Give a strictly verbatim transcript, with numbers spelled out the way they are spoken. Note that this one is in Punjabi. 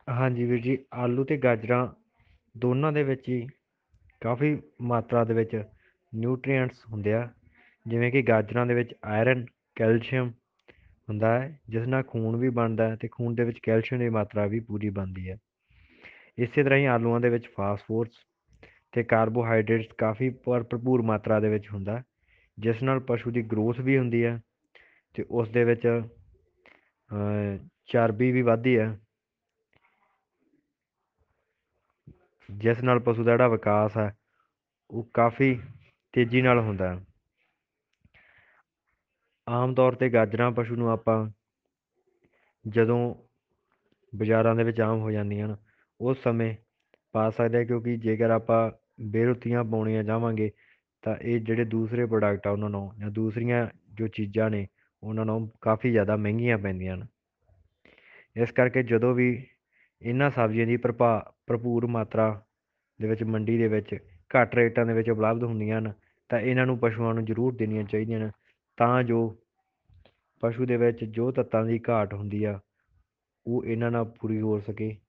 ਹਾਂਜੀ ਵੀਰ ਜੀ, ਆਲੂ ਤੇ ਗਾਜਰਾਂ ਦੋਨਾਂ ਦੇ ਵਿੱਚ ਹੀ ਕਾਫੀ ਮਾਤਰਾ ਦੇ ਵਿੱਚ ਨਿਊਟਰੀਐਂਟਸ ਹੁੰਦੇ ਆ। ਜਿਵੇਂ ਕਿ ਗਾਜਰਾਂ ਦੇ ਵਿੱਚ ਆਇਰਨ, ਕੈਲਸ਼ੀਅਮ ਹੁੰਦਾ ਹੈ, ਜਿਸ ਨਾਲ ਖੂਨ ਵੀ ਬਣਦਾ ਹੈ ਅਤੇ ਖੂਨ ਦੇ ਵਿੱਚ ਕੈਲਸ਼ੀਅਮ ਦੀ ਮਾਤਰਾ ਵੀ ਪੂਰੀ ਬਣਦੀ ਹੈ। ਇਸੇ ਤਰ੍ਹਾਂ ਹੀ ਆਲੂਆਂ ਦੇ ਵਿੱਚ ਫਾਸਫੋਰਸ ਅਤੇ ਕਾਰਬੋਹਾਈਡਰੇਟਸ ਕਾਫੀ ਭਰ ਭਰਪੂਰ ਮਾਤਰਾ ਦੇ ਵਿੱਚ ਹੁੰਦਾ, ਜਿਸ ਨਾਲ ਪਸ਼ੂ ਦੀ ਗਰੋਥ ਵੀ ਹੁੰਦੀ ਹੈ ਅਤੇ ਉਸ ਦੇ ਵਿੱਚ ਚਰਬੀ ਵੀ ਵੱਧਦੀ ਹੈ, ਜਿਸ ਨਾਲ ਪਸ਼ੂ ਦਾ ਜਿਹੜਾ ਵਿਕਾਸ ਹੈ ਉਹ ਕਾਫੀ ਤੇਜ਼ੀ ਨਾਲ ਹੁੰਦਾ ਹੈ। ਆਮ ਤੌਰ 'ਤੇ ਗਾਜਰਾਂ ਪਸ਼ੂ ਨੂੰ ਆਪਾਂ ਜਦੋਂ ਬਾਜ਼ਾਰਾਂ ਦੇ ਵਿੱਚ ਆਮ ਹੋ ਜਾਂਦੀਆਂ ਹਨ ਉਸ ਸਮੇਂ ਪਾ ਸਕਦੇ ਹਾਂ, ਕਿਉਂਕਿ ਜੇਕਰ ਆਪਾਂ ਬੇਰੁੱਤੀਆਂ ਪਾਉਣੀਆਂ ਚਾਹਾਂਗੇ ਤਾਂ ਇਹ ਜਿਹੜੇ ਦੂਸਰੇ ਪ੍ਰੋਡਕਟ ਆ ਉਹਨਾਂ ਨੂੰ ਜਾਂ ਦੂਸਰੀਆਂ ਜੋ ਚੀਜ਼ਾਂ ਨੇ ਉਹਨਾਂ ਨੂੰ ਕਾਫੀ ਜ਼ਿਆਦਾ ਮਹਿੰਗੀਆਂ ਪੈਂਦੀਆਂ ਹਨ। ਇਸ ਕਰਕੇ ਜਦੋਂ ਵੀ ਇਹਨਾਂ ਸਬਜ਼ੀਆਂ ਦੀ ਭਰਪਾ ਭਰਪੂਰ ਮਾਤਰਾ ਦੇ ਵਿੱਚ ਮੰਡੀ ਦੇ ਵਿੱਚ ਘੱਟ ਰੇਟਾਂ ਦੇ ਵਿੱਚ ਉਪਲਬਧ ਹੁੰਦੀਆਂ ਹਨ ਤਾਂ ਇਹਨਾਂ ਨੂੰ ਪਸ਼ੂਆਂ ਨੂੰ ਜ਼ਰੂਰ ਦੇਣੀਆਂ ਚਾਹੀਦੀਆਂ ਹਨ, ਤਾਂ ਜੋ ਪਸ਼ੂ ਦੇ ਵਿੱਚ ਜੋ ਤੱਤਾਂ ਦੀ ਘਾਟ ਹੁੰਦੀ ਆ ਉਹ ਇਹਨਾਂ ਨਾਲ ਪੂਰੀ ਹੋ ਸਕੇ